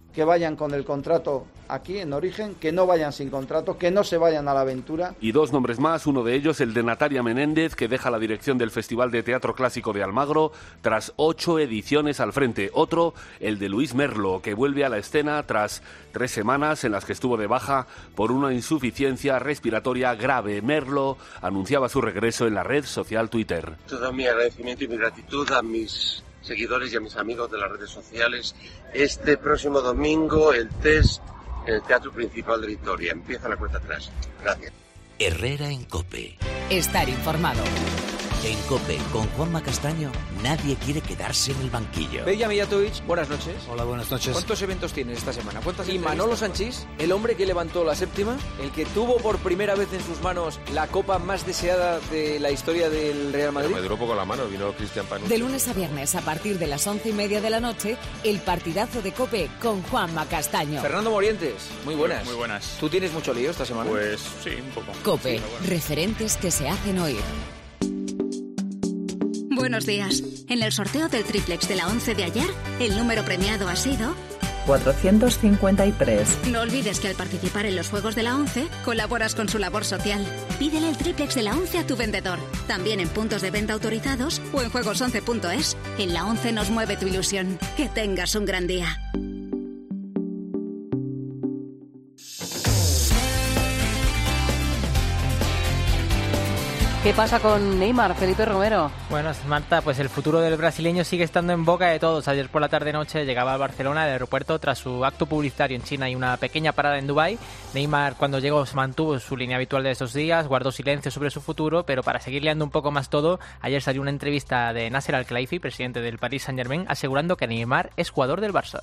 que vayan con el contrato aquí en origen, que no vayan sin contrato, que no se vayan a la aventura. Y dos nombres más, uno de ellos el de Natalia Menéndez, que deja la dirección del Festival de Teatro Clásico de Almagro tras ocho ediciones al frente. Otro, el de Luis Merlo, que vuelve a la escena tras tres semanas en las que estuvo de baja por una insuficiencia respiratoria grave. Merlo anunciaba su regreso en la red social Twitter. Todo mi agradecimiento y mi gratitud a mis seguidores y a mis amigos de las redes sociales. Este próximo domingo el test en el Teatro Principal de Vitoria. Empieza la cuenta atrás. Gracias. Herrera en COPE. Estar informado. En COPE, con Juanma Castaño, nadie quiere quedarse en el banquillo. Peja Mijatovic, buenas noches. Hola, buenas noches. ¿Cuántos eventos tienes esta semana? ¿Cuántas y Manolo Sanchís, el hombre que levantó la séptima, el que tuvo por primera vez en sus manos la copa más deseada de la historia del Real Madrid. Pero me duró poco la mano, vino Cristian Panucci. De lunes a viernes, a partir de las once y media de la noche, el partidazo de COPE con Juanma Castaño. Fernando Morientes, muy buenas. Muy, muy buenas. ¿Tú tienes mucho lío esta semana? Pues sí, un poco. COPE, sí, bueno. Referentes que se hacen oír. Buenos días. En el sorteo del triplex de la once de ayer, el número premiado ha sido cuatrocientos cincuenta y tres. No olvides que al participar en los Juegos de la once, colaboras con su labor social. Pídele el triplex de la once a tu vendedor. También en puntos de venta autorizados o en juegos once punto es. En la once nos mueve tu ilusión. Que tengas un gran día. ¿Qué pasa con Neymar, Felipe Romero? Bueno, Marta, pues el futuro del brasileño sigue estando en boca de todos. Ayer por la tarde-noche llegaba a Barcelona del aeropuerto tras su acto publicitario en China y una pequeña parada en Dubái. Neymar, cuando llegó, mantuvo su línea habitual de estos días, guardó silencio sobre su futuro, pero para seguir liando un poco más todo, ayer salió una entrevista de Nasser Al-Khelaifi, presidente del Paris Saint-Germain, asegurando que Neymar es jugador del Barça.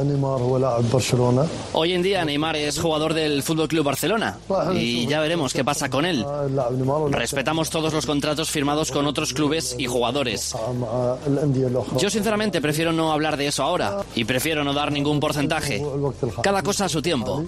Hoy en día Neymar es jugador del F C Barcelona y ya veremos qué pasa con él. Respetamos todos los contratos firmados con otros clubes y jugadores. Yo sinceramente prefiero no hablar de eso ahora y prefiero no dar ningún porcentaje. Cada cosa a su tiempo.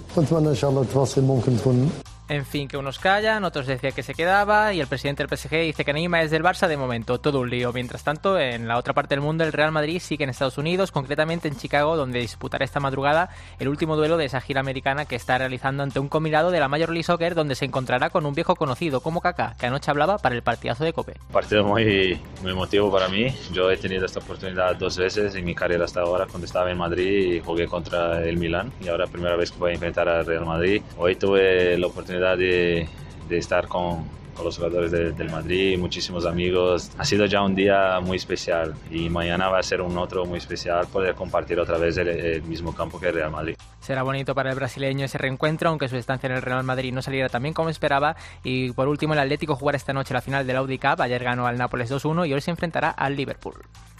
En fin, que unos callan, otros decían que se quedaba y el presidente del P S G dice que Neymar es del Barça de momento, todo un lío. Mientras tanto, en la otra parte del mundo, el Real Madrid sigue en Estados Unidos, concretamente en Chicago, donde disputará esta madrugada el último duelo de esa gira americana que está realizando ante un combinado de la Major League Soccer, donde se encontrará con un viejo conocido como Kaká, que anoche hablaba para el partidazo de COPE. Partido muy, muy emotivo para mí. Yo he tenido esta oportunidad dos veces en mi carrera hasta ahora, cuando estaba en Madrid y jugué contra el Milán, y ahora primera vez que voy a enfrentar al Real Madrid. Hoy tuve la oportunidad de de estar con, con los jugadores de, del Madrid, muchísimos amigos. Ha sido ya un día muy especial y mañana va a ser un otro muy especial, poder compartir otra vez el, el mismo campo que el Real Madrid. Será bonito para el brasileño ese reencuentro, aunque su estancia en el Real Madrid no saliera tan bien como esperaba. Y por último, el Atlético jugará esta noche la final del Audi Cup. Ayer ganó al Nápoles dos uno y hoy se enfrentará al Liverpool.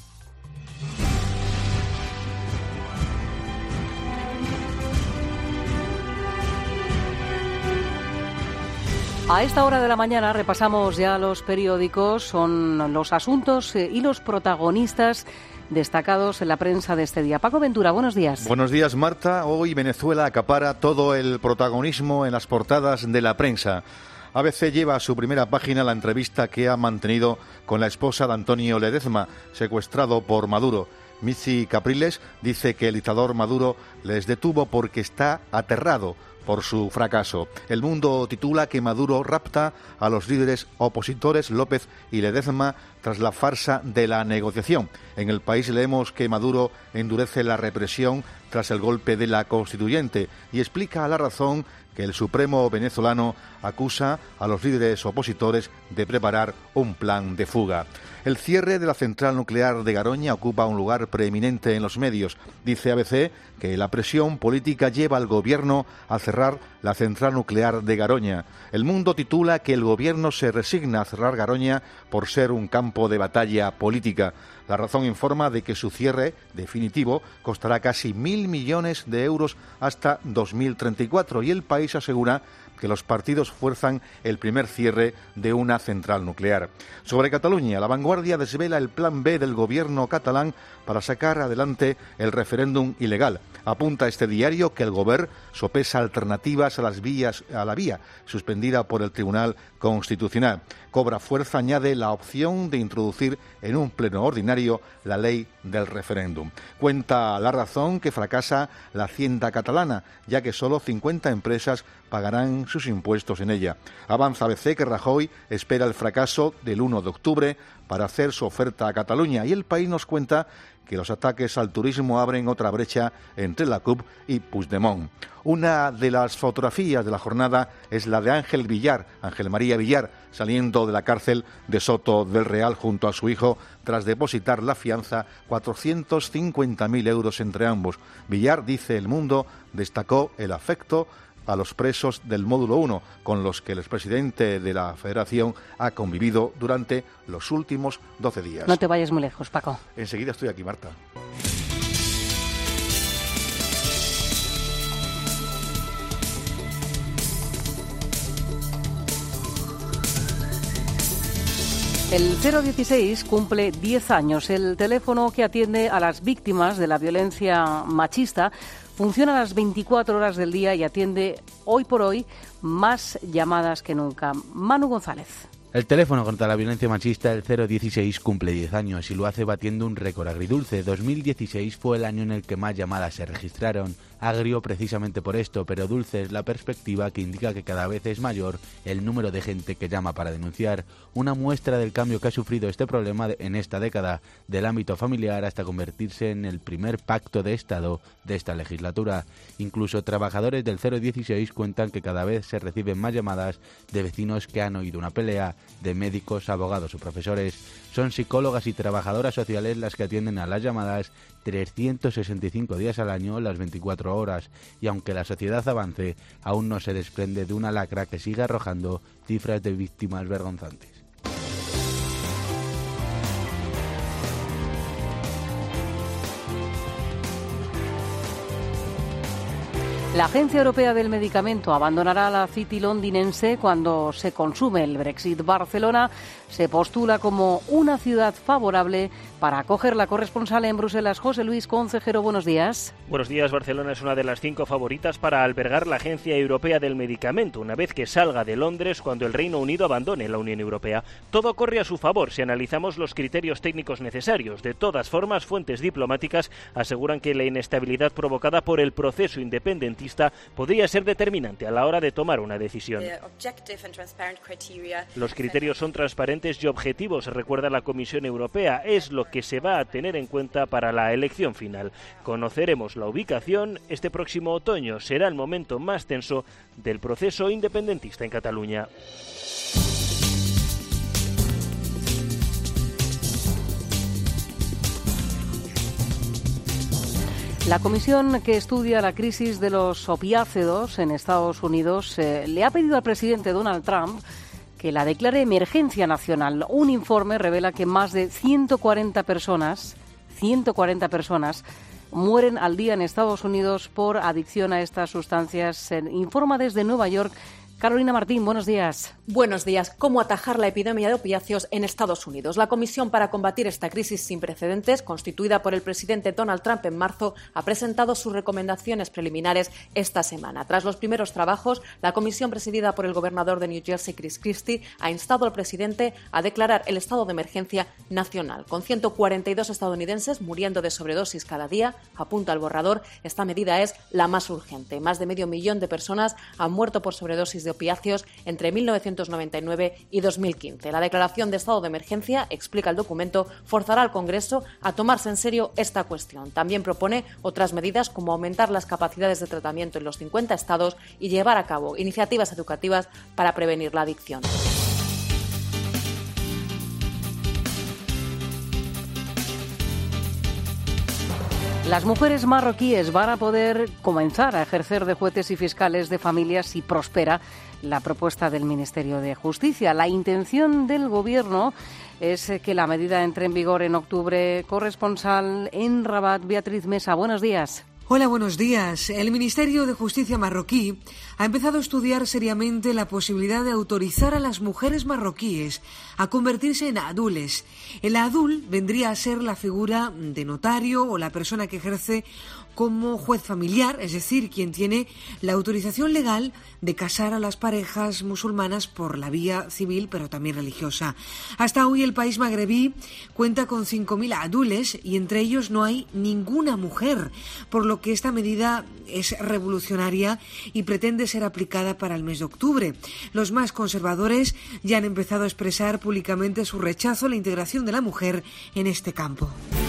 A esta hora de la mañana repasamos ya los periódicos, son los asuntos y los protagonistas destacados en la prensa de este día. Paco Ventura, buenos días. Buenos días, Marta. Hoy Venezuela acapara todo el protagonismo en las portadas de la prensa. A B C lleva a su primera página la entrevista que ha mantenido con la esposa de Antonio Ledezma, secuestrado por Maduro. Michi Capriles dice que el dictador Maduro les detuvo porque está aterrado por su fracaso. El Mundo titula que Maduro rapta a los líderes opositores López y Ledezma tras la farsa de la negociación. En El País leemos que Maduro endurece la represión tras el golpe de la Constituyente y explica a La Razón que el Supremo venezolano acusa a los líderes opositores de preparar un plan de fuga. El cierre de la central nuclear de Garoña ocupa un lugar preeminente en los medios. Dice A B C que la presión política lleva al gobierno a cerrar la central nuclear de Garoña. El Mundo titula que el gobierno se resigna a cerrar Garoña por ser un campo de batalla política. La Razón informa de que su cierre definitivo costará casi mil millones de euros hasta dos mil treinta y cuatro y El País asegura que los partidos fuerzan el primer cierre de una central nuclear. Sobre Cataluña, La Vanguardia desvela el plan B del gobierno catalán para sacar adelante el referéndum ilegal. Apunta este diario que el Govern sopesa alternativas a las vías a la vía suspendida por el Tribunal Constitucional. Cobra fuerza, añade, la opción de introducir en un pleno ordinario la ley del referéndum. Cuenta La Razón que fracasa la Hacienda catalana, ya que solo cincuenta empresas pagarán sus impuestos en ella. Avanza A B C que Rajoy espera el fracaso del uno de octubre para hacer su oferta a Cataluña, y El País nos cuenta que los ataques al turismo abren otra brecha entre la C U P y Puigdemont. Una de las fotografías de la jornada es la de Ángel Villar, Ángel María Villar, saliendo de la cárcel de Soto del Real junto a su hijo tras depositar la fianza cuatrocientos cincuenta mil euros entre ambos. Villar, dice El Mundo, destacó el afecto a los presos del módulo uno, con los que el expresidente de la Federación ha convivido durante los últimos doce días. No te vayas muy lejos, Paco. Enseguida estoy aquí, Marta. El cero dieciséis cumple diez años. El teléfono que atiende a las víctimas de la violencia machista funciona a las veinticuatro horas del día y atiende hoy por hoy más llamadas que nunca. Manu González. El teléfono contra la violencia machista, el cero dieciséis, cumple diez años y lo hace batiendo un récord agridulce. dos mil dieciséis fue el año en el que más llamadas se registraron. Agrio precisamente por esto, pero dulce es la perspectiva que indica que cada vez es mayor el número de gente que llama para denunciar. Una muestra del cambio que ha sufrido este problema en esta década, del ámbito familiar hasta convertirse en el primer pacto de Estado de esta legislatura. Incluso trabajadores del cero dieciséis cuentan que cada vez se reciben más llamadas de vecinos que han oído una pelea, de médicos, abogados o profesores. Son psicólogas y trabajadoras sociales las que atienden a las llamadas trescientos sesenta y cinco días al año, las veinticuatro horas. Y aunque la sociedad avance, aún no se desprende de una lacra que sigue arrojando cifras de víctimas vergonzantes. La Agencia Europea del Medicamento abandonará la City londinense cuando se consume el Brexit. Barcelona se postula como una ciudad favorable para acoger. La corresponsal en Bruselas, José Luis Concejero, buenos días. Buenos días. Barcelona es una de las cinco favoritas para albergar la Agencia Europea del Medicamento, una vez que salga de Londres cuando el Reino Unido abandone la Unión Europea. Todo corre a su favor si analizamos los criterios técnicos necesarios. De todas formas, fuentes diplomáticas aseguran que la inestabilidad provocada por el proceso independentista podría ser determinante a la hora de tomar una decisión. Los criterios son transparentes y objetivos, recuerda la Comisión Europea. Es lo que se va a tener en cuenta para la elección final. Conoceremos la ubicación este próximo otoño. Será el momento más tenso del proceso independentista en Cataluña. La comisión que estudia la crisis de los opiáceos en Estados Unidos eh, le ha pedido al presidente Donald Trump que la declare emergencia nacional. Un informe revela que más de ciento cuarenta personas, ciento cuarenta personas mueren al día en Estados Unidos por adicción a estas sustancias. Eh, informa desde Nueva York Carolina Martín, buenos días. Buenos días. ¿Cómo atajar la epidemia de opiáceos en Estados Unidos? La Comisión para combatir esta crisis sin precedentes, constituida por el presidente Donald Trump en marzo, ha presentado sus recomendaciones preliminares esta semana. Tras los primeros trabajos, la comisión presidida por el gobernador de New Jersey, Chris Christie, ha instado al presidente a declarar el estado de emergencia nacional. Con ciento cuarenta y dos estadounidenses muriendo de sobredosis cada día, apunta el borrador, esta medida es la más urgente. Más de medio millón de personas han muerto por sobredosis de opiáceos entre mil novecientos noventa y nueve y dos mil quince. La declaración de estado de emergencia, explica el documento, forzará al Congreso a tomarse en serio esta cuestión. También propone otras medidas como aumentar las capacidades de tratamiento en los cincuenta estados y llevar a cabo iniciativas educativas para prevenir la adicción. Las mujeres marroquíes van a poder comenzar a ejercer de jueces y fiscales de familias si prospera la propuesta del Ministerio de Justicia. La intención del Gobierno es que la medida entre en vigor en octubre. Corresponsal en Rabat, Beatriz Mesa, buenos días. Hola, buenos días. El Ministerio de Justicia marroquí ha empezado a estudiar seriamente la posibilidad de autorizar a las mujeres marroquíes a convertirse en adules. El adul vendría a ser la figura de notario o la persona que ejerce como juez familiar, es decir, quien tiene la autorización legal de casar a las parejas musulmanas por la vía civil, pero también religiosa. Hasta hoy el país magrebí cuenta con cinco mil adules y entre ellos no hay ninguna mujer, por lo que esta medida es revolucionaria y pretende ser aplicada para el mes de octubre. Los más conservadores ya han empezado a expresar públicamente su rechazo a la integración de la mujer en este campo.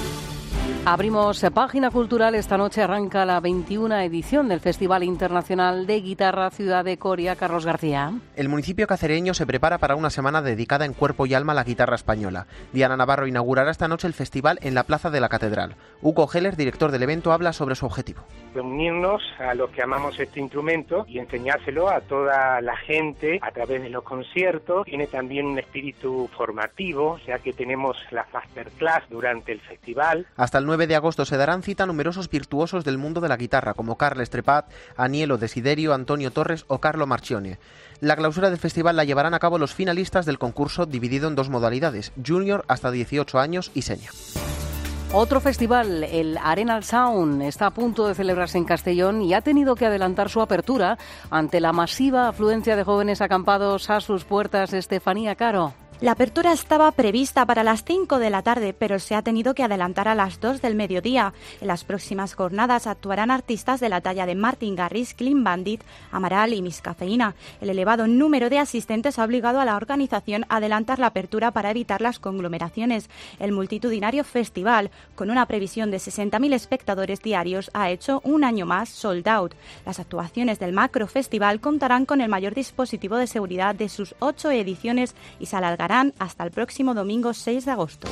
Abrimos página cultural. Esta noche arranca la veintiuna edición del Festival Internacional de Guitarra Ciudad de Coria. Carlos García. El municipio cacereño se prepara para una semana dedicada en cuerpo y alma a la guitarra española. Diana Navarro inaugurará esta noche el festival en la Plaza de la Catedral. Hugo Heller, director del evento, habla sobre su objetivo. Unirnos a los que amamos este instrumento y enseñárselo a toda la gente a través de los conciertos. Tiene también un espíritu formativo, ya que tenemos las masterclass durante el festival. Hasta el nueve de agosto se darán cita numerosos virtuosos del mundo de la guitarra, como Carles Trepat, Anielo Desiderio, Antonio Torres o Carlo Marchione. La clausura del festival la llevarán a cabo los finalistas del concurso, dividido en dos modalidades: junior hasta dieciocho años y senior. Otro festival, el Arenal Sound, está a punto de celebrarse en Castellón y ha tenido que adelantar su apertura ante la masiva afluencia de jóvenes acampados a sus puertas. Estefanía Caro. La apertura estaba prevista para las cinco de la tarde, pero se ha tenido que adelantar a las dos del mediodía. En las próximas jornadas actuarán artistas de la talla de Martin Garrix, Clean Bandit, Amaral y Miss Cafeína. El elevado número de asistentes ha obligado a la organización a adelantar la apertura para evitar las conglomeraciones. El multitudinario festival, con una previsión de sesenta mil espectadores diarios, ha hecho un año más sold out. Las actuaciones del macro festival contarán con el mayor dispositivo de seguridad de sus ocho ediciones y se alargarán hasta el próximo domingo seis de agosto.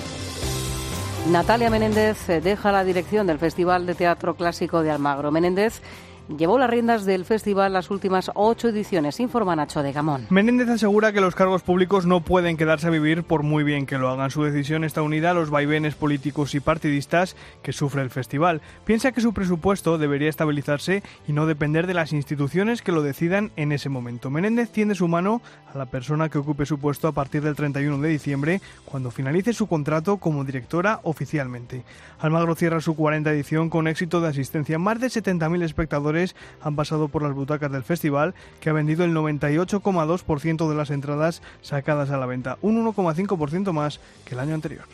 Natalia Menéndez deja la dirección del Festival de Teatro Clásico de Almagro. Menéndez llevó las riendas del festival las últimas ocho ediciones, informa Nacho de Gamón. Menéndez asegura que los cargos públicos no pueden quedarse a vivir por muy bien que lo hagan. Su decisión está unida a los vaivenes políticos y partidistas que sufre el festival. Piensa que su presupuesto debería estabilizarse y no depender de las instituciones que lo decidan en ese momento. Menéndez tiende su mano a la persona que ocupe su puesto a partir del treinta y uno de diciembre, cuando finalice su contrato como directora oficialmente. Almagro cierra su cuarenta edición con éxito de asistencia. Más de setenta mil espectadores han pasado por las butacas del festival, que ha vendido el noventa y ocho coma dos por ciento de las entradas sacadas a la venta, un uno coma cinco por ciento más que el año anterior.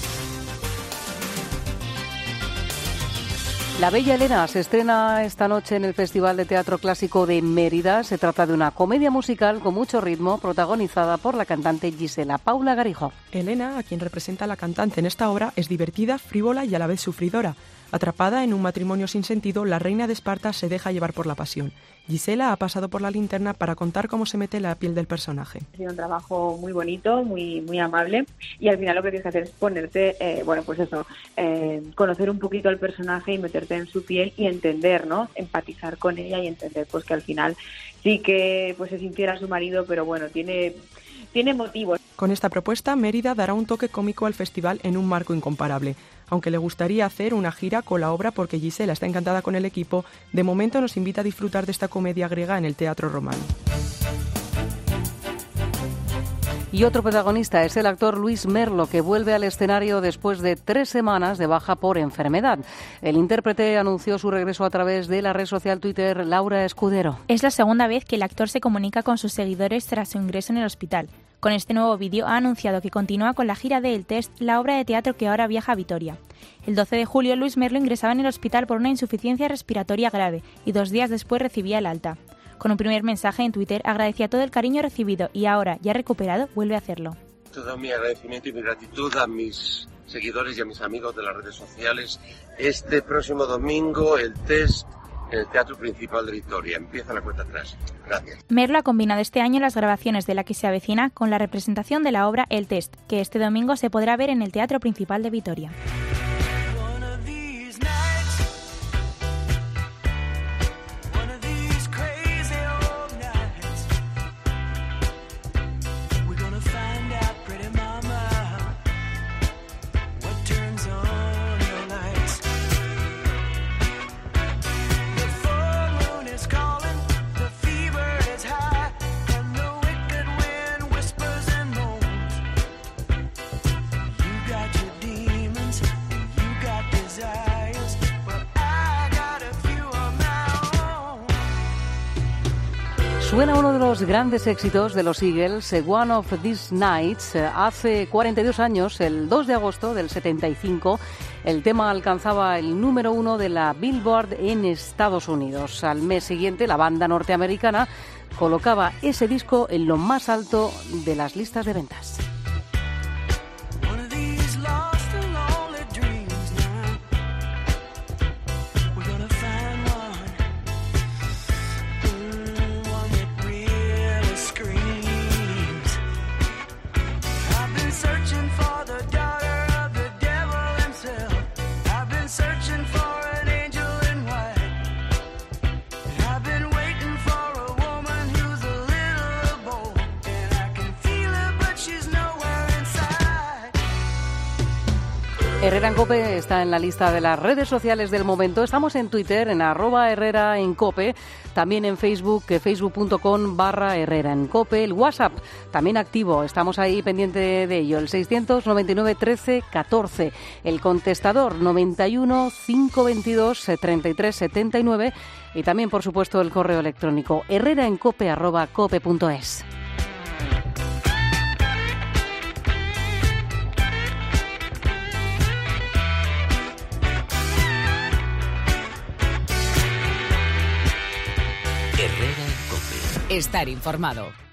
La Bella Elena se estrena esta noche en el Festival de Teatro Clásico de Mérida. Se trata de una comedia musical con mucho ritmo, protagonizada por la cantante Gisela Paula Garijo. Elena, a quien representa la cantante en esta obra, es divertida, frívola y a la vez sufridora. Atrapada en un matrimonio sin sentido, la reina de Esparta se deja llevar por la pasión. Gisela ha pasado por la linterna para contar cómo se mete la piel del personaje. Ha sido un trabajo muy bonito, muy muy amable, y al final lo que tienes que hacer es ponerte, eh, bueno, pues eso, eh, conocer un poquito al personaje y meterte en su piel y entender, ¿no? Empatizar con ella y entender pues que al final sí que pues es infiel a su marido, pero bueno, tiene... tiene motivos. Con esta propuesta, Mérida dará un toque cómico al festival en un marco incomparable. Aunque le gustaría hacer una gira con la obra porque Gisela está encantada con el equipo, de momento nos invita a disfrutar de esta comedia griega en el Teatro Romano. Y otro protagonista es el actor Luis Merlo, que vuelve al escenario después de tres semanas de baja por enfermedad. El intérprete anunció su regreso a través de la red social Twitter. Laura Escudero. Es la segunda vez que el actor se comunica con sus seguidores tras su ingreso en el hospital. Con este nuevo vídeo ha anunciado que continúa con la gira de El Test, la obra de teatro que ahora viaja a Vitoria. El doce de julio, Luis Merlo ingresaba en el hospital por una insuficiencia respiratoria grave y dos días después recibía el alta. Con un primer mensaje en Twitter agradecía todo el cariño recibido y ahora, ya recuperado, vuelve a hacerlo. Todo mi agradecimiento y mi gratitud a mis seguidores y a mis amigos de las redes sociales. Este próximo domingo, El Test, en el Teatro Principal de Vitoria. Empieza la cuenta atrás. Gracias. Merlo ha combinado este año las grabaciones de La que se avecina con la representación de la obra El Test, que este domingo se podrá ver en el Teatro Principal de Vitoria. Suena uno de los grandes éxitos de los Eagles, One of These Nights. Hace cuarenta y dos años, el dos de agosto del setenta y cinco, el tema alcanzaba el número uno de la Billboard en Estados Unidos. Al mes siguiente, la banda norteamericana colocaba ese disco en lo más alto de las listas de ventas. Herrera en COPE está en la lista de las redes sociales del momento. Estamos en Twitter, en arroba Herrera en COPE, también en Facebook, facebook.com barra Herrera en COPE. El WhatsApp también activo, estamos ahí pendiente de ello, el seiscientos noventa y nueve trece catorce. El contestador noventa y uno cinco veintidós treinta y tres setenta y nueve y también, por supuesto, el correo electrónico herreraencope arroba cope punto es. Estar informado.